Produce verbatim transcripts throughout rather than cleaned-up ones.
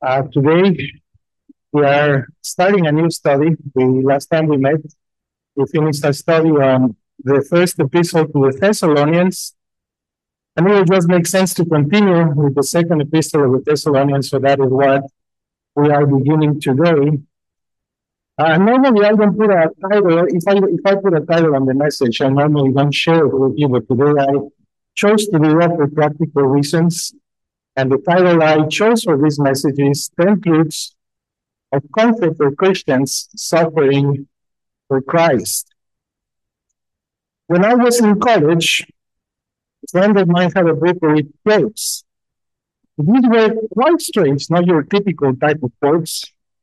Uh, today we are starting a new study. The last time we met, we finished a study on the first epistle to the Thessalonians, and it will just make sense to continue with the second epistle of the Thessalonians. So that is what we are beginning today. Uh, normally, I don't put a title. If I if I put a title on the message, I normally don't share it with you. But today, I chose to do that for practical reasons. And the title I chose for this message is ten Truths of Comfort for Christians Suffering for Christ. When I was in college, a friend of mine had a book with quotes. These were quite strange, not your typical type of quotes.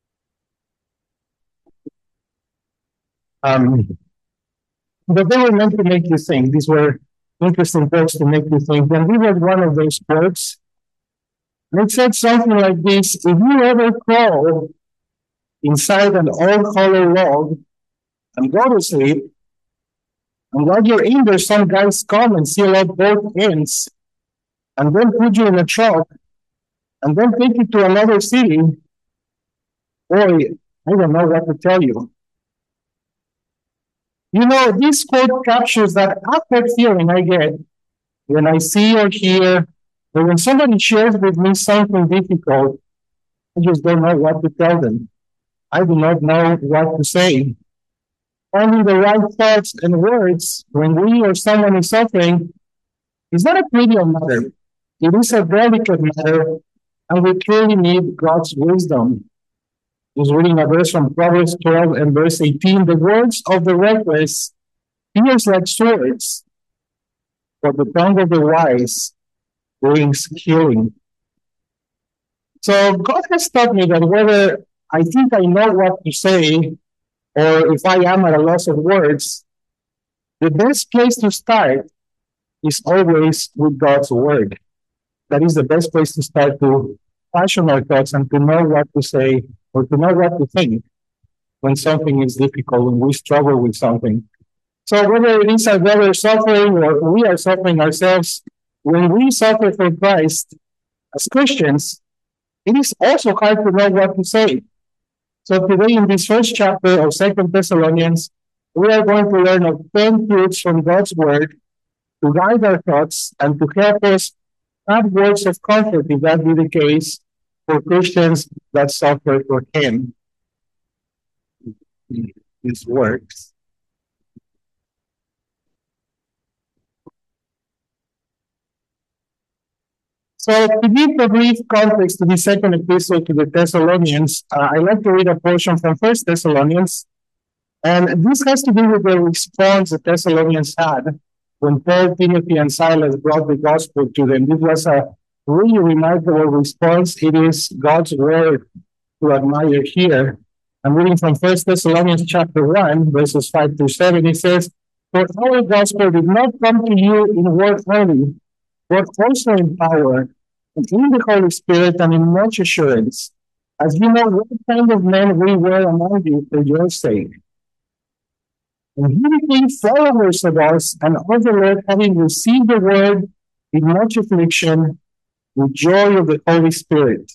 Um, but they were meant to make you think. These were interesting quotes to make you think. And we read one of those quotes. And it said something like this: if you ever crawl inside an old hollow log and go to sleep, and while you're in there, some guys come and seal up both ends, and then put you in a truck, and then take you to another city, boy, I don't know what to tell you. You know, this quote captures that awkward feeling I get when I see or hear, or when somebody shares with me something difficult, I just don't know what to tell them. I do not know what to say. Only the right thoughts and words when we or someone is suffering is not a trivial matter. It is a delicate matter, and we truly need God's wisdom. Just reading a verse from Proverbs twelve and verse eighteen, the words of the reckless pierce like swords, but the tongue of the wise brings healing. So God has taught me that whether I think I know what to say, or if I am at a loss of words, the best place to start is always with God's word. That is the best place to start to fashion our thoughts and to know what to say or to know what to think when something is difficult, when we struggle with something. So whether it is our brother suffering or we are suffering ourselves, when we suffer for Christ as Christians, it is also hard to know what to say. So today in this first chapter of Second Thessalonians, we are going to learn of ten truths from God's Word to guide our thoughts and to help us have words of comfort, if that be the case, for Christians that suffer for Him. This works. So to give a brief context to the second epistle to the Thessalonians, uh, I like to read a portion from First Thessalonians, and this has to do with the response the Thessalonians had when Paul, Timothy, and Silas brought the gospel to them. This was a really remarkable response. It is God's word to admire here. I'm reading from First Thessalonians chapter one, verses five through seven. It says, "For our gospel did not come to you in word only, but also in power, and in the Holy Spirit, and in much assurance, as you know what kind of men we were among you for your sake. And he became followers of us, and of the Lord, having received the word in much affliction, with joy of the Holy Spirit,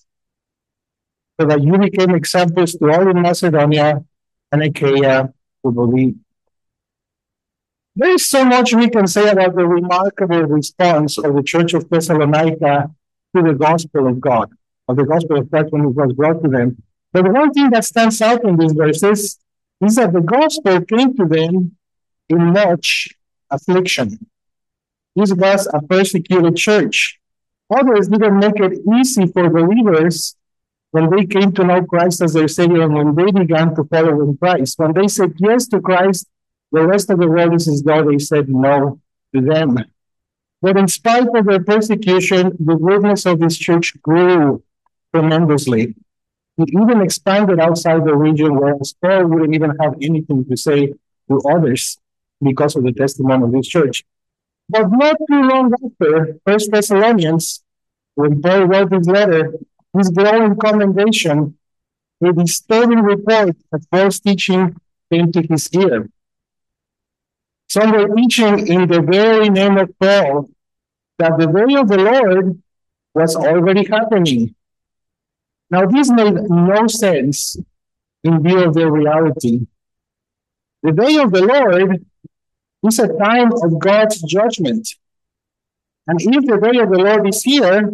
so that you became examples to all in Macedonia and Achaia who believe." There is so much we can say about the remarkable response of the Church of Thessalonica to the gospel of God, of the gospel of Christ when it was brought to them. But the one thing that stands out in these verses is that the gospel came to them in much affliction. This was a persecuted church. Others didn't make it easy for believers when they came to know Christ as their Savior and when they began to follow in Christ. When they said yes to Christ, the rest of the world is as though they said no to them. But in spite of their persecution, the witness of this church grew tremendously. It even expanded outside the region, whereas Paul wouldn't even have anything to say to others because of the testimony of this church. But not too long after First Thessalonians, when Paul wrote his letter, his growing commendation, a disturbing report of false teaching came to his ear. Some were teaching in the very name of Paul that the day of the Lord was already happening. Now, this made no sense in view of their reality. The day of the Lord is a time of God's judgment. And if the day of the Lord is here,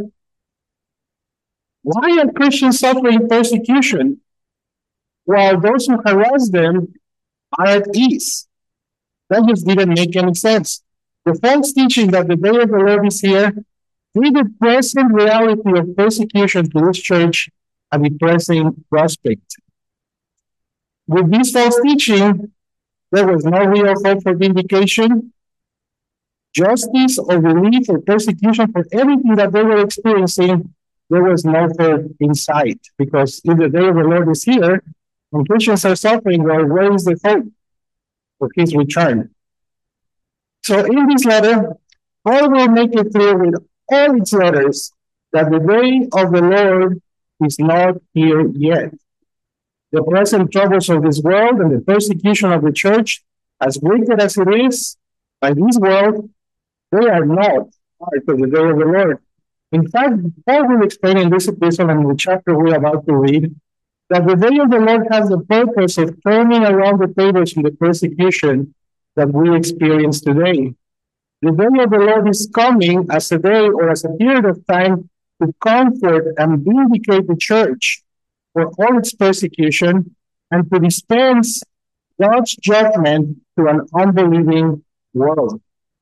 why are Christians suffering persecution while those who harass them are at ease? That just didn't make any sense. The false teaching that the day of the Lord is here made the present reality of persecution to this church a depressing prospect. With this false teaching, there was no real hope for vindication, justice, or relief or persecution for everything that they were experiencing. There was no hope in sight, because if the day of the Lord is here and Christians are suffering, well, where is the hope for his return? So in this letter, Paul will make it clear with all its letters that the day of the Lord is not here yet. The present troubles of this world and the persecution of the church, as wicked as it is by this world, they are not part of the day of the Lord. In fact, Paul will explain in this epistle and in the chapter we're about to read that the day of the Lord has the purpose of turning around the tables in the persecution that we experience today. The day of the Lord is coming as a day or as a period of time to comfort and vindicate the church for all its persecution and to dispense God's judgment to an unbelieving world.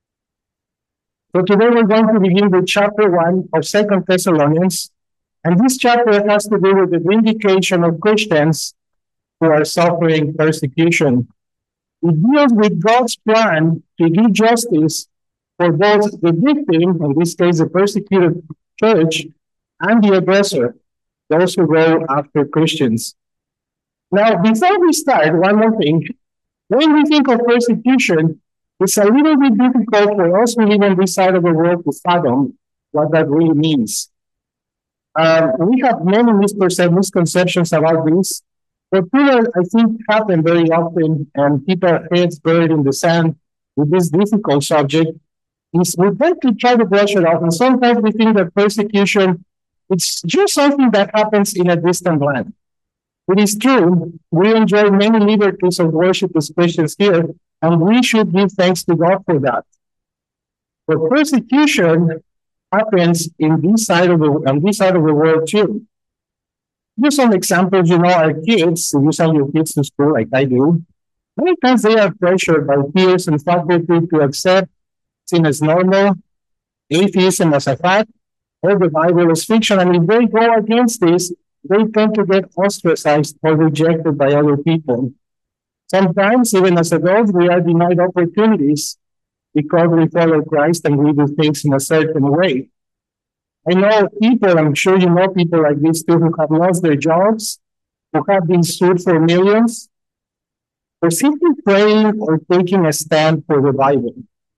So today we're going to begin with chapter one of Second Thessalonians, and this chapter has to do with the vindication of Christians who are suffering persecution. It deals with God's plan to do justice for both the victim, in this case the persecuted church, and the aggressor, those who go after Christians. Now, before we start, one more thing. When we think of persecution, it's a little bit difficult for us who live on this side of the world to fathom what that really means. Um, we have many misperce- misconceptions about this, but people, I think, happen very often, and keep our heads buried in the sand with this difficult subject. Is we tend to try to brush it off, and sometimes we think that persecution, it's just something that happens in a distant land. It is true, we enjoy many liberties of worship as Christians here, and we should give thanks to God for that. But persecution happens in this side of the on this side of the world too. Just some examples, you know, our kids, if you send your kids to school like I do, many times they are pressured by peers and faculty to accept sin as normal, atheism as a fact, or the Bible as fiction. And if they go against this, they tend to get ostracized or rejected by other people. Sometimes, even as adults, we are denied opportunities because we follow Christ and we do things in a certain way. I know people, I'm sure you know people like this too, who have lost their jobs, who have been sued for millions, for simply praying or taking a stand for the Bible.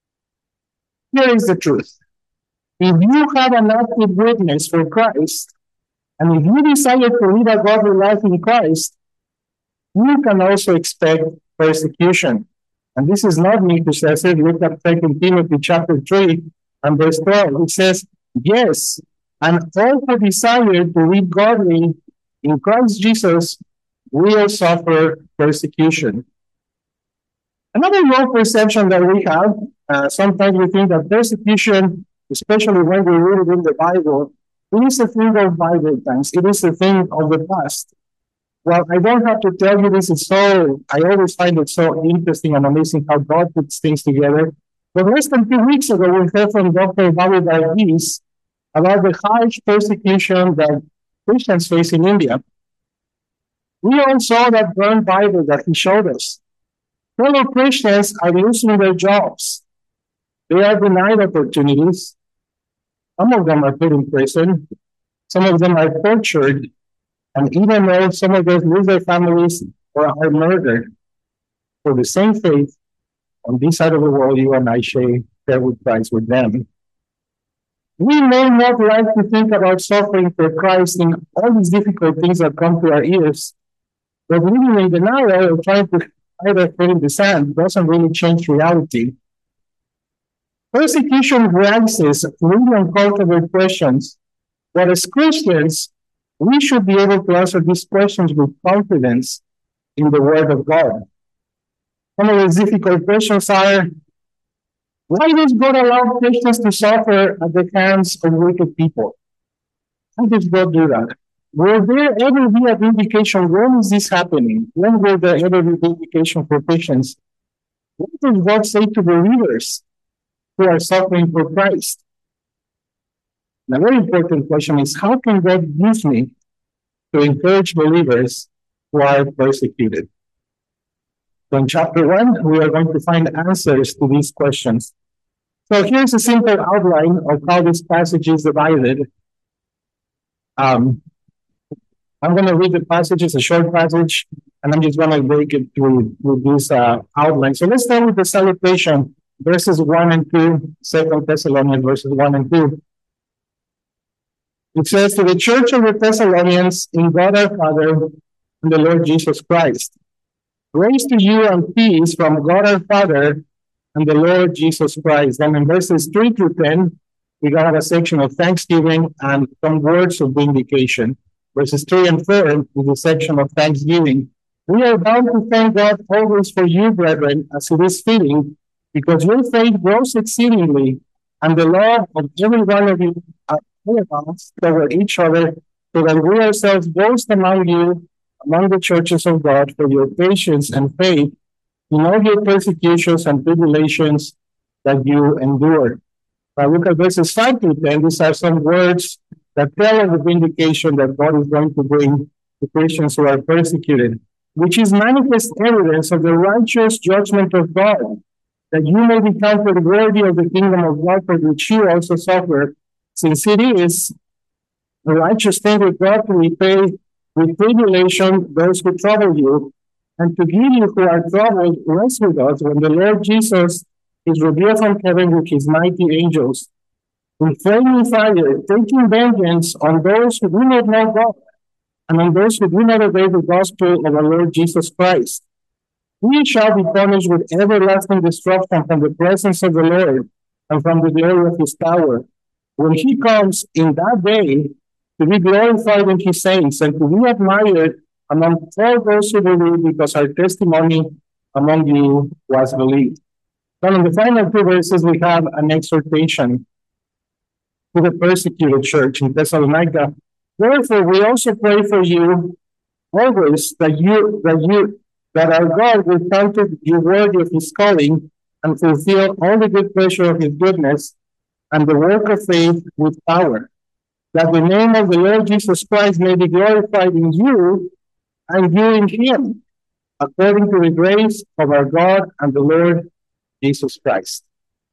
Here is the truth. If you have an active witness for Christ, and if you desire to live a godly life in Christ, you can also expect persecution. And this is not me who says it. Look at Second Timothy chapter three and verse twelve. It says, yes, and all who desire to live godly in Christ Jesus will suffer persecution. Another wrong perception that we have, uh, sometimes we think that persecution, especially when we read it in the Bible, it is a thing of Bible times. It is a thing of the past. Well, I don't have to tell you this is so, I always find it so interesting and amazing how God puts things together. But less than two weeks ago, we heard from Doctor Bobby Varghese about the harsh persecution that Christians face in India. We all saw that burned Bible that he showed us. Fellow Christians are losing their jobs. They are denied opportunities. Some of them are put in prison. Some of them are tortured. And even though some of them lose their families or are murdered for the same faith, on this side of the world, you and I share with Christ with them. We may not like to think about suffering for Christ in all these difficult things that come to our ears, but living in denial or trying to hide our foot in the sand doesn't really change reality. Persecution raises really uncomfortable questions, but as Christians, We should be able to answer these questions with confidence in the Word of God. Some of these difficult questions are, why does God allow Christians to suffer at the hands of wicked people? How does God do that? Will there ever be a vindication? When is this happening? When will there ever be vindication for Christians? What does God say to believers who are suffering for Christ? And a very important question is, how can God use me to encourage believers who are persecuted? So in chapter one, we are going to find answers to these questions. So here's a simple outline of how this passage is divided. Um, I'm going to read the passage. It's a short passage, and I'm just going to break it through, through this uh, outline. So let's start with the salutation, verses one and two, Second Thessalonians, verses one and two. It says, to the church of the Thessalonians, in God our Father and the Lord Jesus Christ, grace to you and peace from God our Father and the Lord Jesus Christ. And in verses three through ten, we got a section of thanksgiving and some words of vindication. Verses three and four is a section of thanksgiving. We are bound to thank God always for you, brethren, as it is fitting, because your faith grows exceedingly, and the love of every one of you are all of us toward each other, so that we ourselves boast among you, among the churches of God, for your patience and faith in all your persecutions and tribulations that you endure. Now look at verses five to ten. These are some words that tell of the vindication that God is going to bring to Christians who are persecuted, which is manifest evidence of the righteous judgment of God, that you may be counted worthy of the kingdom of God, for which you also suffer, since it is a righteous thing with God to repay with tribulation those who trouble you, and to give you who are troubled rest with us when the Lord Jesus is revealed from heaven with his mighty angels, in flaming fire, taking vengeance on those who do not know God, and on those who do not obey the gospel of our Lord Jesus Christ. We shall be punished with everlasting destruction from the presence of the Lord and from the glory of his power, when he comes in that day to be glorified in his saints and to be admired among all those who believe, because our testimony among you was believed. Then in the final two verses, we have an exhortation to the persecuted church in Thessalonica. Therefore, we also pray for you always that you that you that our God will count you worthy of his calling and fulfill all the good pleasure of his goodness and the work of faith with power, that the name of the Lord Jesus Christ may be glorified in you and you in him, according to the grace of our God and the Lord Jesus Christ.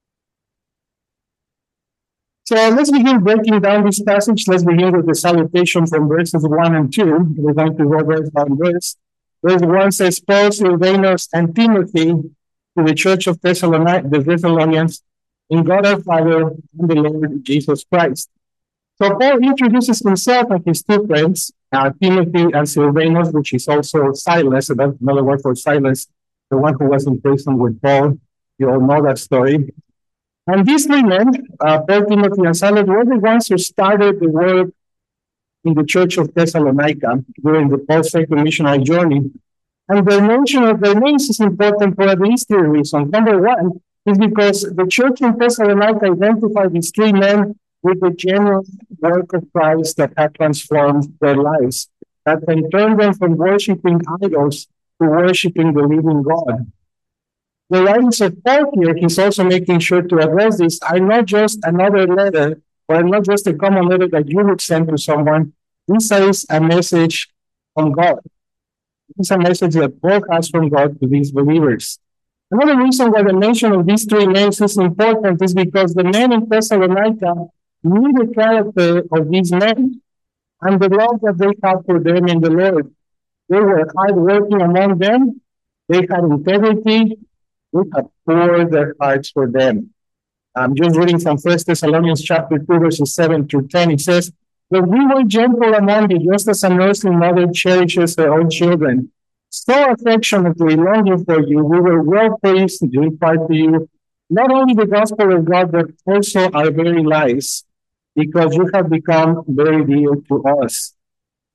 So let's begin breaking down this passage. Let's begin with the salutation from verses one and two. We're going to go verse by verse. Verse one says, Paul, Silvanus, and Timothy to the church of Thessalonians, the Thessalonians, in God our Father and the Lord Jesus Christ. So Paul introduces himself and his two friends, uh, Timothy and Silvanus, which is also Silas. So that's another word for Silas, the one who was in prison with Paul. You all know that story. And these three men, uh, Paul, Timothy, and Silas, were the ones who started the work in the church of Thessalonica during the Paul's second missionary journey. And the mention of their names is important for at least three reasons. Number one is because the church in Thessalonica identified these three men with the genuine work of Christ that had transformed their lives, that then turned them from worshiping idols to worshiping the living God. The writings of Paul here, he's also making sure to address this, are not just another letter, or not just a common letter that you would send to someone. This is a message from God. This is a message that Paul has from God to these believers. Another reason why the mention of these three names is important is because the men in Thessalonica knew the character of these men and the love that they had for them in the Lord. They were hardworking among them. They had integrity. They had poured their hearts for them. I'm just reading from First Thessalonians chapter two, verses seven through ten. It says, But we were gentle among you, just as a nursing mother cherishes her own children. So affectionately longing for you, we were well pleased to impart to you not only the gospel of God, but also our very lives, because you have become very dear to us.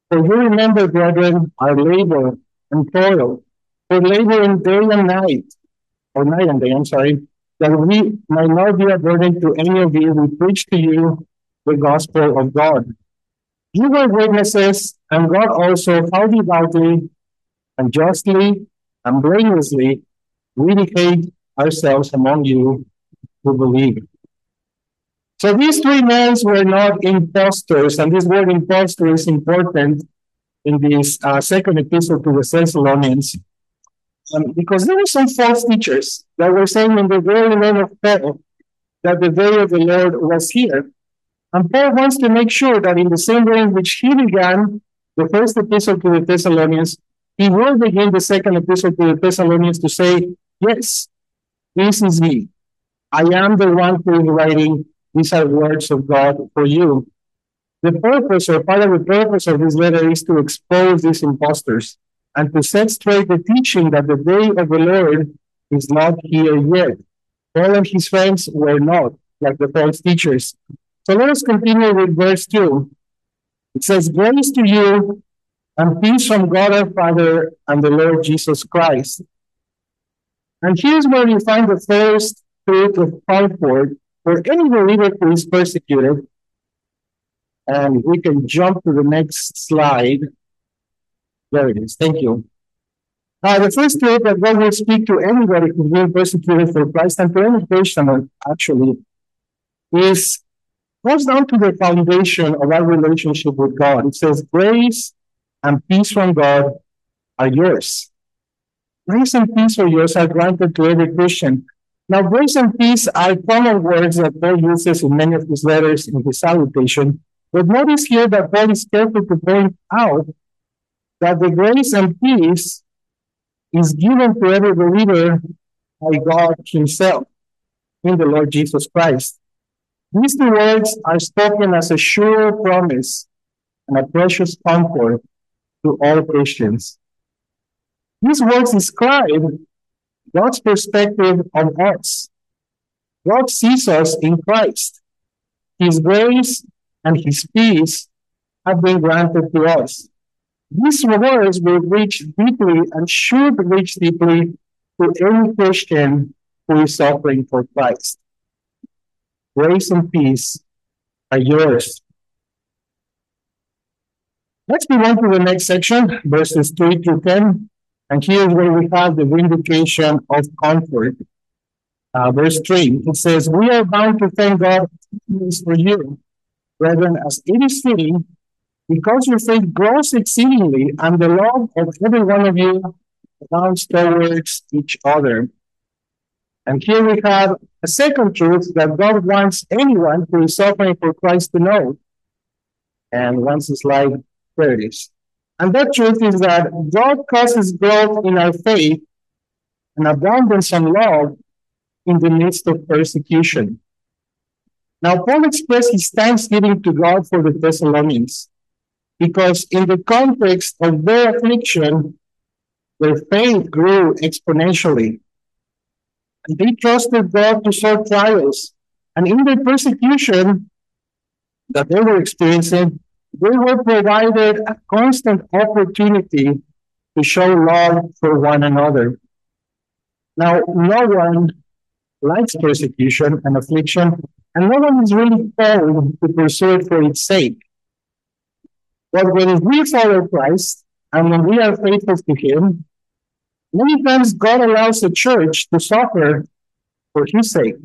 For you remember, brethren, our labor and toil, for laboring day and night, or night and day, I'm sorry, that we might not be a burden to any of you. We preach to you the gospel of God. You were witnesses, and God also, how devoutly and justly and blamelessly we behave ourselves among you who believe. So these three men were not impostors, and this word impostor is important in this uh, second epistle to the Thessalonians, um, because there were some false teachers that were saying in the very name of Paul that the day of the Lord was here. And Paul wants to make sure that in the same way in which he began the first epistle to the Thessalonians, he will begin the second epistle to the Thessalonians to say, yes, this is me. I am the one who is writing. These are words of God for you. The purpose, or part of the purpose of this letter, is to expose these impostors and to set straight the teaching that the day of the Lord is not here yet. Paul and his friends were not, like the false teachers. So let us continue with verse two. It says, grace to you and peace from God our Father and the Lord Jesus Christ. And here's where you find the first truth of comfort for any believer who is persecuted. And we can jump to the next slide. There it is. Thank you. Uh, the first truth that God will speak to anybody who's being persecuted for Christ, and to any Christian actually, is goes down to the foundation of our relationship with God. It says, grace and peace from God are yours. Grace and peace are yours are granted to every Christian. Now, grace and peace are common words that Paul uses in many of his letters in his salutation. But notice here that Paul is careful to point out that the grace and peace is given to every believer by God himself in the Lord Jesus Christ. These two words are spoken as a sure promise and a precious comfort to all Christians. These words describe God's perspective of us. God sees us in Christ. His grace and his peace have been granted to us. These words will reach deeply and should reach deeply to any Christian who is suffering for Christ. Grace and peace are yours. Let's move on to the next section, verses three through ten. And here's where we have the vindication of comfort. Uh, verse three, it says, we are bound to thank God for you, brethren, as it is fitting, because your faith grows exceedingly, and the love of every one of you abounds towards each other. And here we have a second truth that God wants anyone who is suffering for Christ to know. And once the slide, there it is. And that truth is that God causes growth in our faith and abundance and love in the midst of persecution. Now, Paul expressed his thanksgiving to God for the Thessalonians, because in the context of their affliction, their faith grew exponentially. And they trusted God to solve trials. And in the persecution that they were experiencing, they were provided a constant opportunity to show love for one another. Now, no one likes persecution and affliction, and no one is really called to pursue it for its sake. But when we follow Christ, and when we are faithful to him, many times God allows the church to suffer for his sake.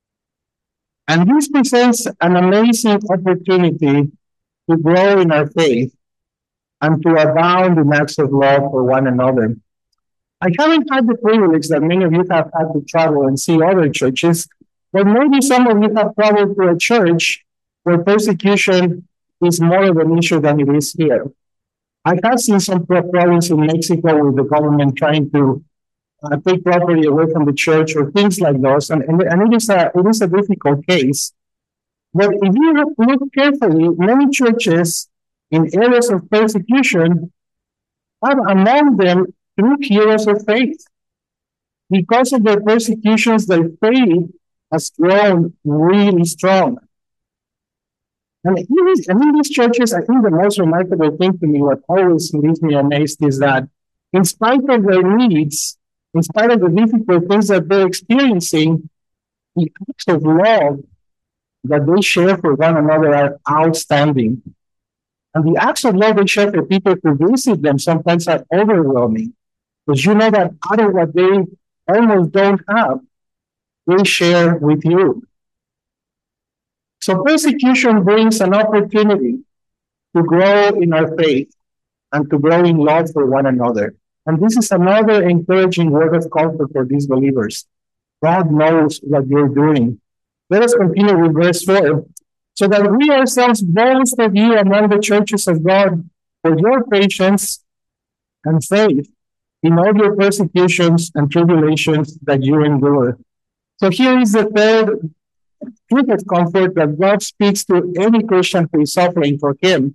And this presents an amazing opportunity to grow in our faith and to abound in acts of love for one another. I haven't had the privilege that many of you have had to travel and see other churches, but maybe some of you have traveled to a church where persecution is more of an issue than it is here. I have seen some problems in Mexico with the government trying to uh, take property away from the church or things like those, and, and, and it, is a, it is a difficult case. But if you have looked carefully, many churches in areas of persecution have among them true heroes of faith. Because of their persecutions, their faith has grown really strong. And in, these, and in these churches, I think the most remarkable thing to me, what always leaves me amazed, is that in spite of their needs, in spite of the difficult things that they're experiencing, the acts of love that they share for one another are outstanding. And the acts of love they share for people who visit them sometimes are overwhelming. Because you know that out of what they almost don't have, they share with you. So persecution brings an opportunity to grow in our faith and to grow in love for one another. And this is another encouraging word of comfort for these believers. God knows what you're doing. Let us continue with verse four. So that we ourselves boast of you among the churches of God for your patience and faith in all your persecutions and tribulations that you endure. So here is the third truth of comfort that God speaks to any Christian who is suffering for him.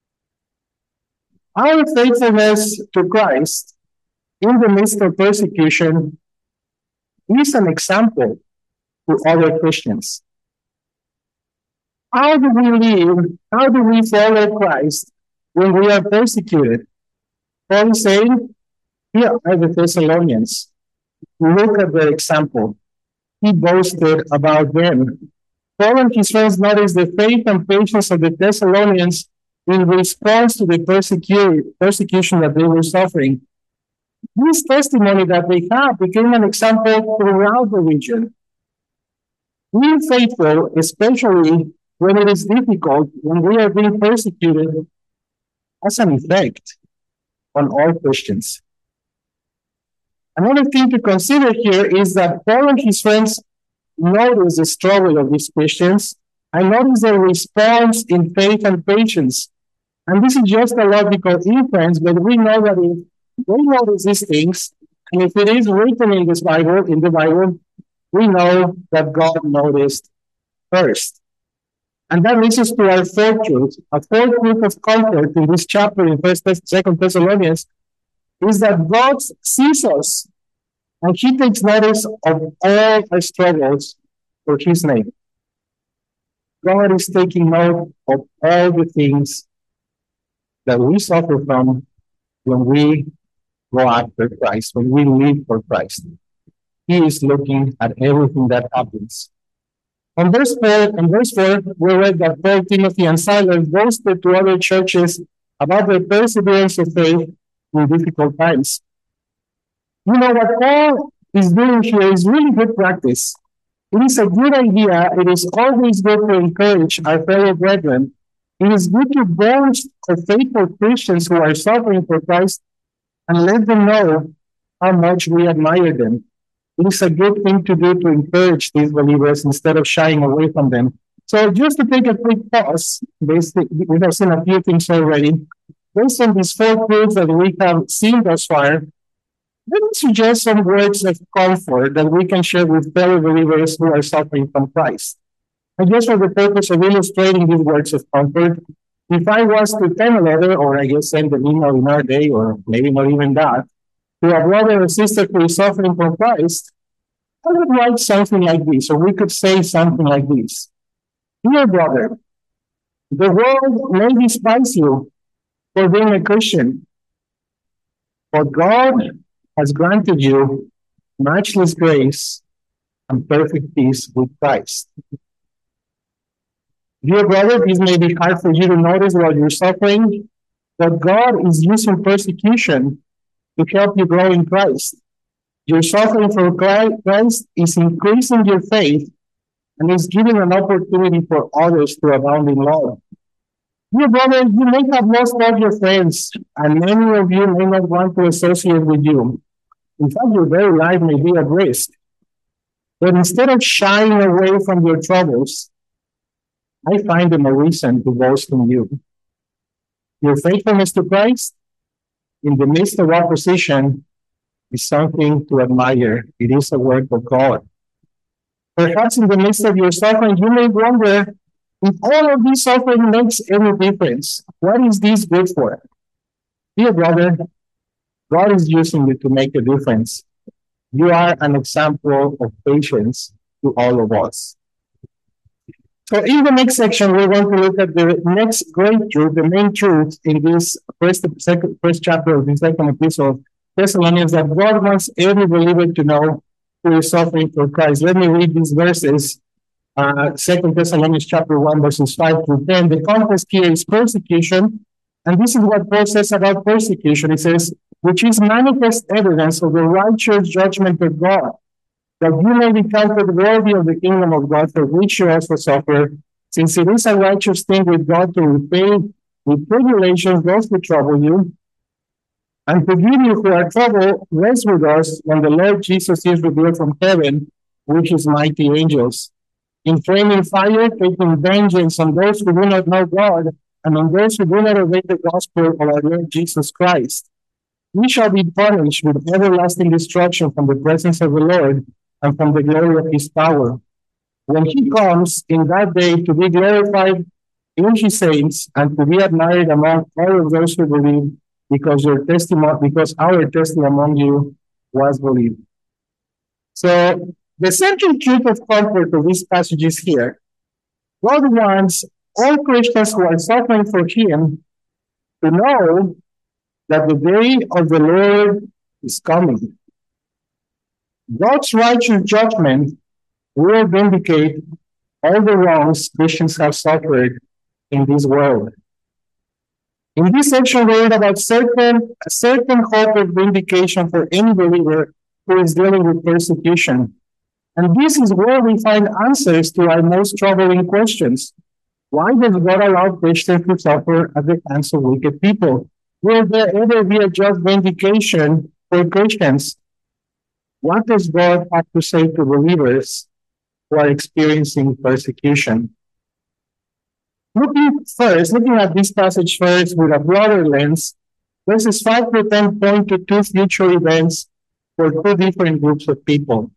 Our faithfulness to Christ in the midst of persecution is an example to other Christians. How do we live? How do we follow Christ when we are persecuted? Paul is saying, here are the Thessalonians. Look at their example. He boasted about them. Paul and his friends noticed the faith and patience of the Thessalonians in response to the persecu- persecution that they were suffering. This testimony that they have became an example throughout the region. Being faithful, especially when it is difficult, when we are being persecuted, has an effect on all Christians. Another thing to consider here is that Paul and his friends notice the struggle of these Christians. I notice their response in faith and patience. And this is just a logical inference, but we know that if they notice these things, and if it is written in this Bible, in the Bible, we know that God noticed first. And that leads us to our fourth truth. A fourth truth of comfort in this chapter in First, Second Thessalonians is that God sees us and He takes notice of all our struggles for His name. God is taking note of all the things that we suffer from when we go after Christ, when we live for Christ. He is looking at everything that happens. On verse four, in verse four, we read that Paul, Timothy, and Silas boasted to other churches about their perseverance of faith in difficult times. You know, what Paul is doing here is really good practice. It is a good idea. It is always good to encourage our fellow brethren. It is good to boast of faithful Christians who are suffering for Christ and let them know how much we admire them. It is a good thing to do to encourage these believers instead of shying away from them. So just to take a quick pause, basically, we have seen a few things already. Based on these four truths that we have seen thus far, let me suggest some words of comfort that we can share with fellow believers who are suffering from Christ. And just for the purpose of illustrating these words of comfort, if I was to pen a letter, or I guess send an email in our day, or maybe not even that, to a brother or sister who is suffering from Christ, I would write something like this, or we could say something like this. Dear brother, the world may despise you for being a Christian, but God has granted you matchless grace and perfect peace with Christ. Dear brother, this may be hard for you to notice while you're suffering, but God is using persecution to help you grow in Christ. Your suffering for Christ is increasing your faith and is giving an opportunity for others to abound in love. Dear brother, you may have lost all your friends, and many of you may not want to associate with you. In fact, your very life may be at risk. But instead of shying away from your troubles, I find them a reason to boast in you. Your faithfulness to Christ in the midst of opposition is something to admire. It is a work of God. Perhaps in the midst of your suffering, you may wonder if all of this suffering makes any difference. What is this good for? Dear brother, God is using you to make a difference. You are an example of patience to all of us. So in the next section, we're going to look at the next great truth, the main truth in this first, second, first chapter of the second epistle of Thessalonians, that God wants every believer to know who is suffering for Christ. Let me read these verses. Uh, Second Thessalonians chapter one, verses five through ten. The context here is persecution. And this is what Paul says about persecution. He says, which is manifest evidence of the righteous judgment of God, that you may be counted worthy of the kingdom of God, for which you also suffer, since it is a righteous thing with God to repay with tribulations those who trouble you, and to give you who are troubled rest with us when the Lord Jesus is revealed from heaven with his mighty angels, in flaming fire, taking vengeance on those who do not know God, and on those who do not obey the gospel of our Lord Jesus Christ. We shall be punished with everlasting destruction from the presence of the Lord and from the glory of his power, when he comes in that day to be glorified in his saints and to be admired among all of those who believe, because your testimony, because our testimony among you was believed. So the central truth of comfort of these passages here, God wants all Christians who are suffering for him to know that the day of the Lord is coming. God's righteous judgment will vindicate all the wrongs Christians have suffered in this world. In this section, we read about certain, a certain hope of vindication for any believer who is dealing with persecution. And this is where we find answers to our most troubling questions. Why does God allow Christians to suffer at the hands of wicked people? Will there ever be a just vindication for Christians? What does God have to say to believers who are experiencing persecution? Looking first, looking at this passage first with a broader lens, verses five to ten point to two future events for two different groups of people.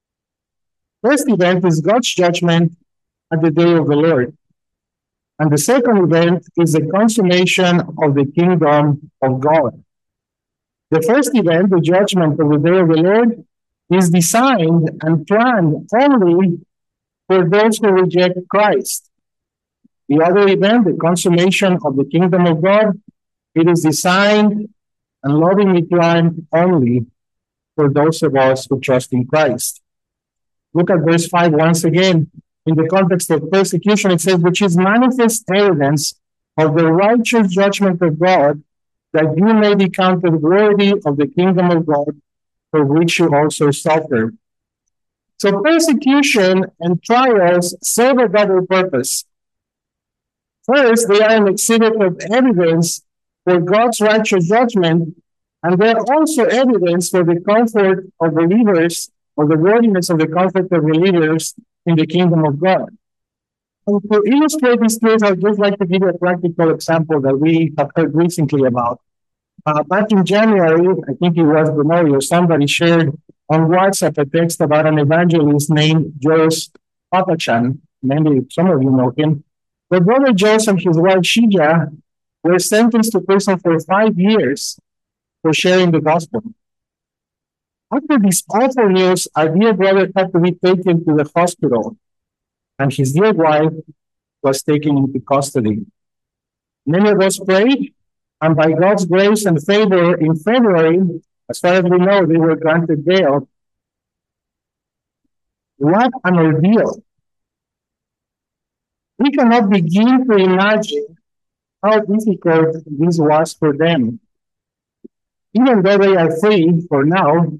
First event is God's judgment at the day of the Lord. And the second event is the consummation of the kingdom of God. The first event, the judgment of the day of the Lord, is designed and planned only for those who reject Christ. The other event, the consummation of the kingdom of God, it is designed and lovingly planned only for those of us who trust in Christ. Look at verse five once again. In the context of persecution, it says, which is manifest evidence of the righteous judgment of God, that you may be counted worthy of the kingdom of God, for which you also suffer. So persecution and trials serve a double purpose. First, they are an exhibit of evidence for God's righteous judgment, and they're also evidence for the comfort of believers, or the worthiness of the comfort of believers in the kingdom of God. And to illustrate this truth, I'd just like to give you a practical example that we have heard recently about. Uh, back in January, I think it was Benoit or somebody shared on WhatsApp a text about an evangelist named Joyce Papachan. Maybe some of you know him. But Brother Joyce and his wife Shija were sentenced to prison for five years for sharing the gospel. After this awful news, our dear brother had to be taken to the hospital, and his dear wife was taken into custody. Many of us prayed, and by God's grace and favor, in February, as far as we know, they were granted bail. What an ordeal! We cannot begin to imagine how difficult this was for them. Even though they are free for now,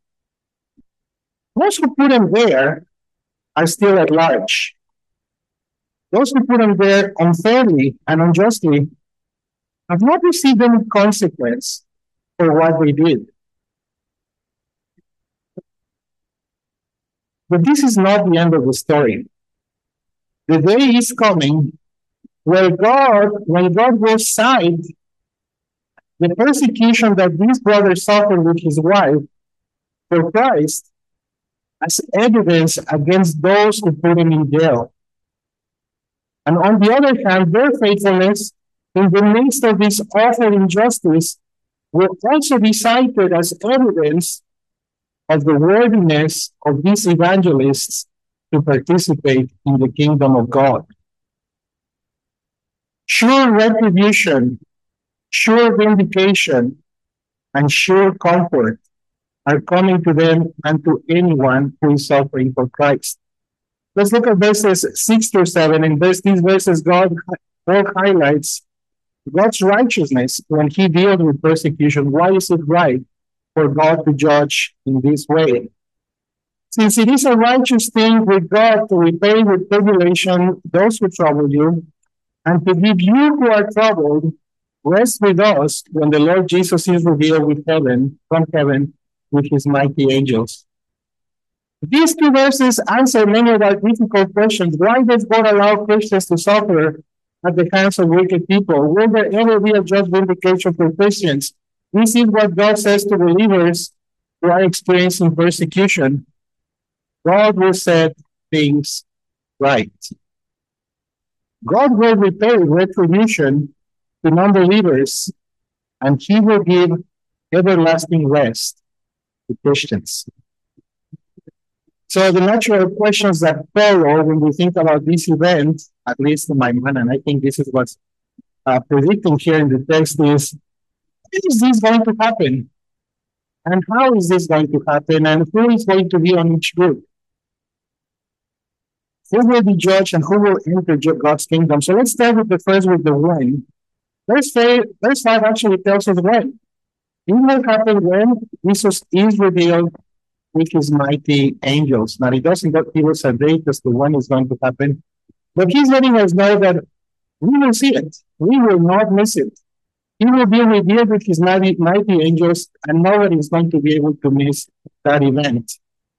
those who put them there are still at large. Those who put them there unfairly and unjustly have not received any consequence for what they did. But this is not the end of the story. The day is coming where God, when God will side the persecution that these brothers suffered with his wife for Christ as evidence against those who put him in jail. And on the other hand, their faithfulness in the midst of this awful injustice will also be cited as evidence of the worthiness of these evangelists to participate in the kingdom of God. Sure retribution, sure vindication, and sure comfort are coming to them and to anyone who is suffering for Christ. Let's look at verses six through seven. In this, these verses, God, God highlights God's righteousness when he deals with persecution. Why is it right for God to judge in this way? Since it is a righteous thing with God to repay with tribulation those who trouble you, and to give you who are troubled rest with us when the Lord Jesus is revealed with heaven, from heaven with his mighty angels. These two verses answer many of our difficult questions. Why does God allow Christians to suffer at the hands of wicked people? Will there ever be a just vindication for Christians? This is what God says to believers who are experiencing persecution. God will set things right. God will repay retribution to non-believers, and he will give everlasting rest to Christians. So the natural questions that follow when we think about this event, at least in my mind, and I think this is what's uh, predicting here in the text, is, is this going to happen? And how is this going to happen? And who is going to be on each group? Who will be judged and who will enter God's kingdom? So let's start with the first, with the when. Verse five, verse five actually tells us when. It will happen when Jesus is revealed with his mighty angels. Now, it doesn't give us a date as to when it's going to happen, but he's letting us know that we will see it. We will not miss it. He will be revealed with his mighty, mighty angels, and nobody is going to be able to miss that event.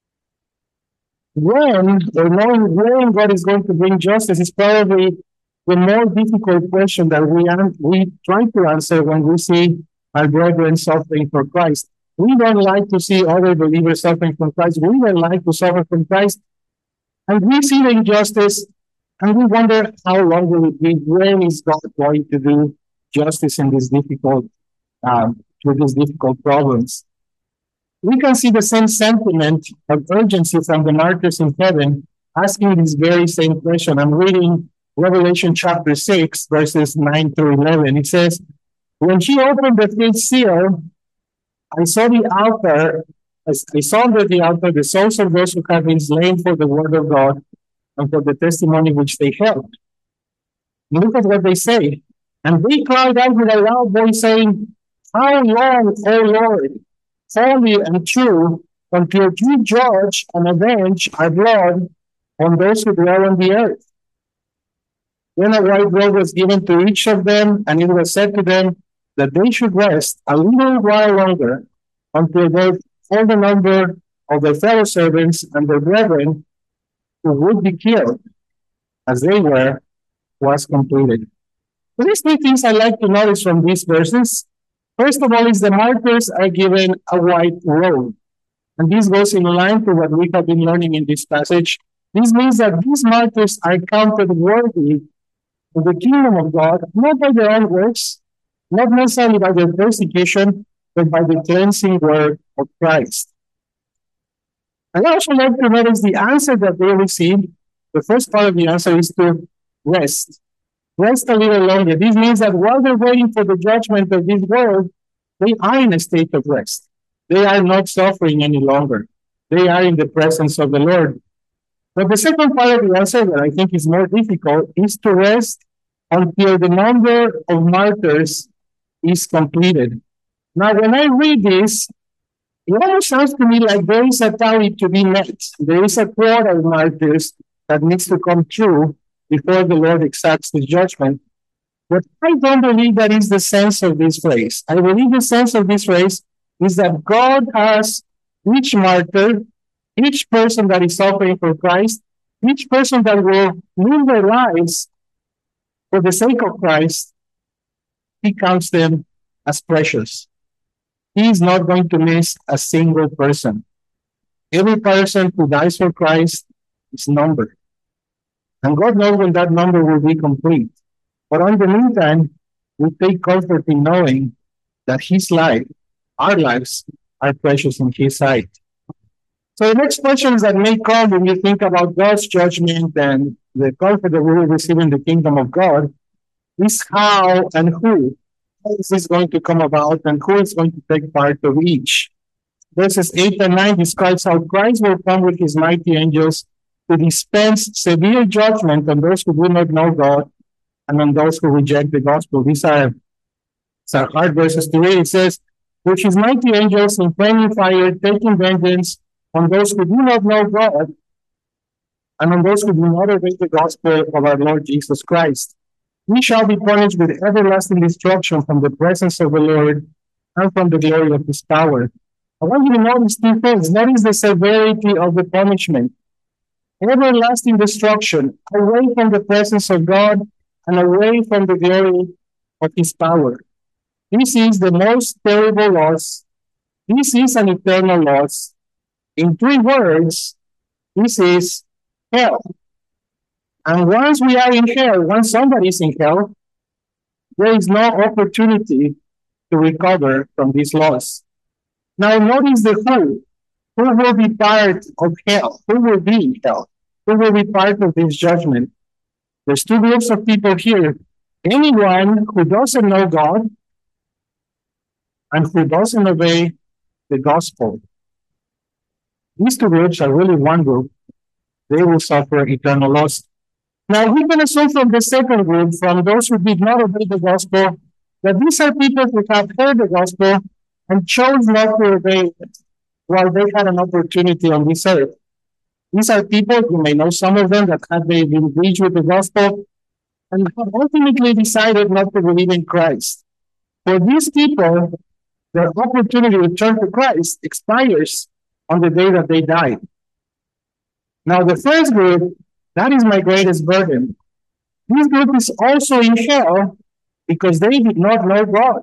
When, or knowing when God is going to bring justice is probably the more difficult question that we, we try to answer when we see our brethren suffering for Christ. We don't like to see other believers suffering from Christ. We don't like to suffer from Christ. And we see the injustice, and we wonder how long will it be? When is God going to do justice in these difficult, um, with these difficult problems? We can see the same sentiment of urgency from the martyrs in heaven, asking this very same question. I'm reading Revelation chapter six, verses nine through eleven. It says, when she opened the fifth seal, I saw the altar, I saw under the altar the souls of those who have been slain for the word of God and for the testimony which they held. Look at what they say. And they cried out with a loud voice, saying, how long, O Lord, holy and true, until you judge and avenge our blood on those who dwell on the earth? Then a white robe was given to each of them, and it was said to them that they should rest a little while longer until they all the number of their fellow servants and their brethren who would be killed as they were was completed. So these three things I like to notice from these verses. First of all is the martyrs are given a white robe. And this goes in line to what we have been learning in this passage. This means that these martyrs are counted worthy of the kingdom of God, not by their own works, not necessarily by their persecution, but by the cleansing word of Christ. I also like to notice the answer that they received. The first part of the answer is to rest. Rest a little longer. This means that while they're waiting for the judgment of this world, they are in a state of rest. They are not suffering any longer. They are in the presence of the Lord. But the second part of the answer that I think is more difficult is to rest until the number of martyrs is completed. Now, when I read this, it almost sounds to me like there is a tally to be met. There is a quota of martyrs that needs to come true before the Lord exacts his judgment. But I don't believe that is the sense of this phrase. I believe the sense of this phrase is that God has each martyr, each person that is suffering for Christ, each person that will live their lives for the sake of Christ, he counts them as precious. He is not going to miss a single person. Every person who dies for Christ is numbered. And God knows when that number will be complete. But in the meantime, we take comfort in knowing that his life, our lives, are precious in his sight. So the next questions that may come when you think about God's judgment and the comfort that we will receive in the kingdom of God is how and who. How is this going to come about and who is going to take part of each? Verses eight and nine describes how Christ will come with his mighty angels to dispense severe judgment on those who do not know God and on those who reject the gospel. These are, these are hard verses to read. It says, with his mighty angels in flaming fire, taking vengeance on those who do not know God and on those who do not obey the gospel of our Lord Jesus Christ. We shall be punished with everlasting destruction from the presence of the Lord and from the glory of his power. I want you to notice two things. That is the severity of the punishment. Everlasting destruction, away from the presence of God and away from the glory of his power. This is the most terrible loss. This is an eternal loss. In three words, this is hell. And once we are in hell, once somebody is in hell, there is no opportunity to recover from this loss. Now notice the who. Who will be part of hell? Who will be in hell? Who will be part of this judgment? There's two groups of people here. Anyone who doesn't know God and who doesn't obey the gospel. These two groups are really one group. They will suffer eternal loss. Now we can assume from the second group, from those who did not obey the gospel, that these are people who have heard the gospel and chose not to obey it while they had an opportunity on this earth. These are people, you may know some of them, that had they been reached with the gospel and have ultimately decided not to believe in Christ. For these people, their opportunity to turn to Christ expires on the day that they died. Now, the first group, that is my greatest burden. This group is also in hell because they did not know God.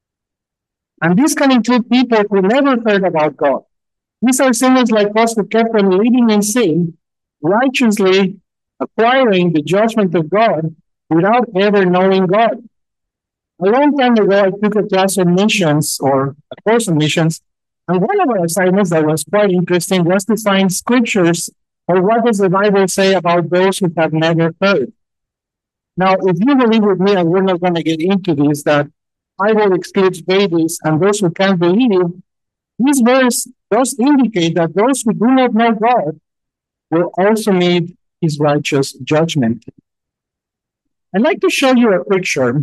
And this can include people who never heard about God. These are sinners like us who kept on living in sin, righteously acquiring the judgment of God without ever knowing God. A long time ago, I took a class on missions or a course on missions, and one of our assignments that was quite interesting was to find scriptures or what does the Bible say about those who have never heard. Now, if you believe with me, and we're not going to get into this, that Bible excludes babies and those who can't believe, this verse does indicate that those who do not know God will also need his righteous judgment. I'd like to show you a picture.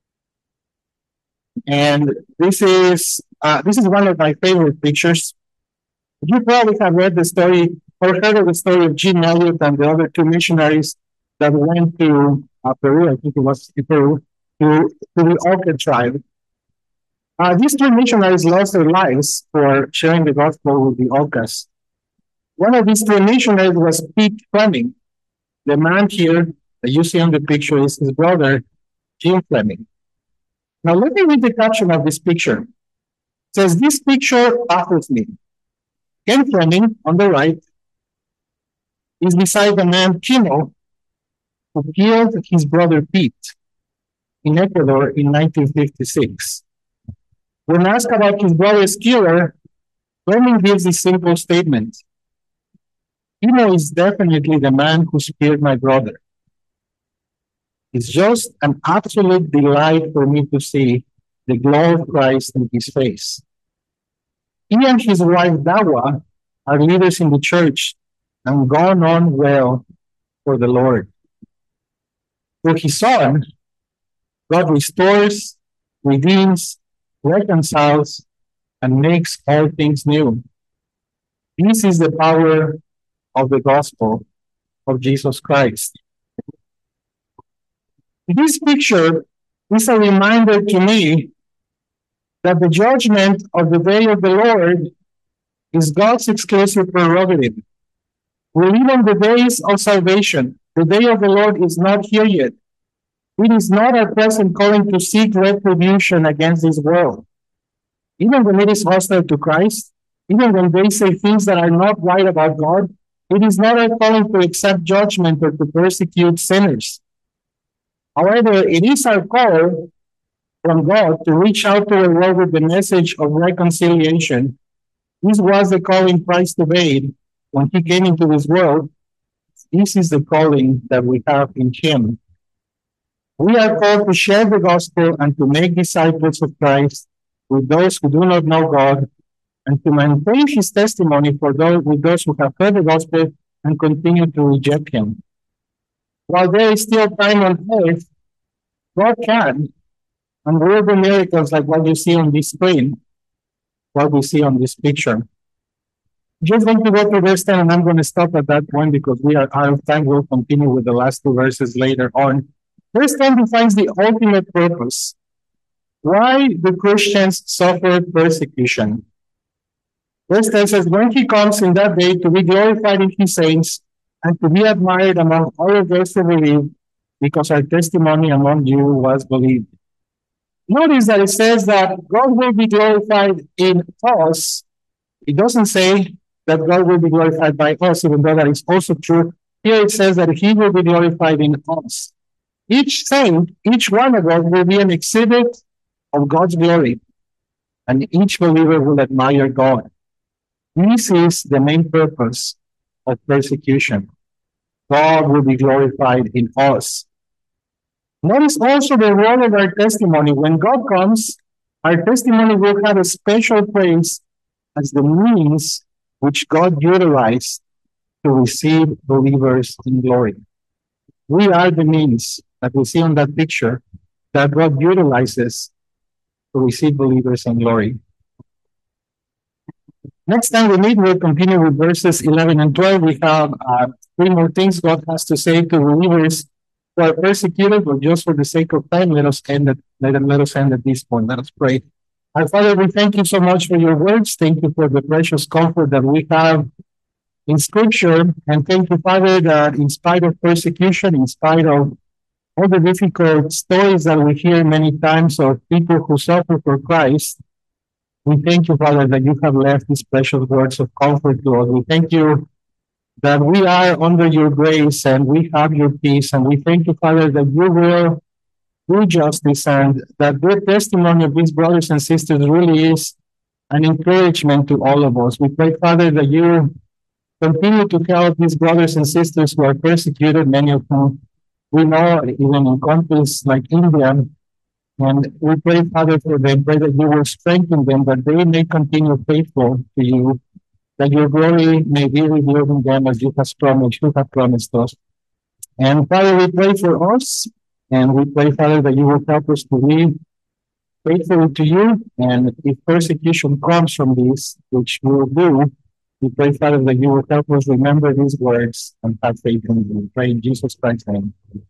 And this is uh, this is one of my favorite pictures. You probably have read the story or heard of the story of Jim Elliot and the other two missionaries that went to uh, Peru, I think it was Peru, to, to the Auca tribe. Uh, these two missionaries lost their lives for sharing the gospel with the Aucas. One of these two missionaries was Pete Fleming. The man here that you see on the picture is his brother, Jim Fleming. Now let me read the caption of this picture. It says, "This picture baffles me. Ken Fleming, on the right, is beside the man Kino, who killed his brother Pete in Ecuador in nineteen fifty-six. When asked about his brother's killer, Fleming gives this simple statement: Kino is definitely the man who speared my brother. It's just an absolute delight for me to see the glow of Christ in his face. He and his wife Dawa are leaders in the church and gone on well for the Lord. Through his son, God restores, redeems, reconciles, and makes all things new. This is the power of the gospel of Jesus Christ. This picture is a reminder to me that the judgment of the day of the Lord is God's exclusive prerogative. We live on the days of salvation. The day of the Lord is not here yet. It is not our present calling to seek retribution against this world. Even when it is hostile to Christ, even when they say things that are not right about God, it is not our calling to accept judgment or to persecute sinners. However, it is our call from God to reach out to the world with the message of reconciliation This was the calling Christ obeyed when he came into this world. This is the calling that we have in him. We are called to share the gospel and to make disciples of Christ with those who do not know God, and to maintain his testimony for those with those who have heard the gospel and continue to reject him. While there is still time on earth, God can and will do miracles like what you see on this screen, what we see on this picture. Just going to go to verse ten, and I'm going to stop at that point because we are out of time. We'll continue with the last two verses later on. Verse ten defines the ultimate purpose. Why do Christians suffer persecution? Verse ten says, when he comes in that day to be glorified in his saints and to be admired among all of those who believe, because our testimony among you was believed. Notice that it says that God will be glorified in us. It doesn't say that God will be glorified by us, even though that is also true. Here it says that he will be glorified in us. Each saint, each one of us will be an exhibit of God's glory, and each believer will admire God. This is the main purpose of persecution. God will be glorified in us. Notice also the role of our testimony. When God comes, our testimony will have a special place as the means which God utilized to receive believers in glory. We are the means that we see on that picture that God utilizes to receive believers in glory. Next time we meet, we'll continue with verses eleven and twelve. We have uh, three more things God has to say to believers who are persecuted, but just for the sake of time, let us end at, let, let us end at this point. Let us pray. Our Father, we thank you so much for your words. Thank you for the precious comfort that we have in Scripture. And thank you, Father, that in spite of persecution, in spite of all the difficult stories that we hear many times of people who suffer for Christ, we thank you, Father, that you have left these precious words of comfort to us. We thank you that we are under your grace and we have your peace. And we thank you, Father, that you will do justice and that the testimony of these brothers and sisters really is an encouragement to all of us. We pray, Father, that you continue to help these brothers and sisters who are persecuted, many of whom we know even in countries like India. And we pray, Father, for them. Pray that you will strengthen them, that they may continue faithful to you, that your glory may be revealed in them as you have promised, you have promised us. And Father, we pray for us, and we pray, Father, that you will help us to live faithfully to you. And if persecution comes from this, which we will do, we pray, Father, that you will help us remember these words and have faith in you. We pray in Jesus Christ's name.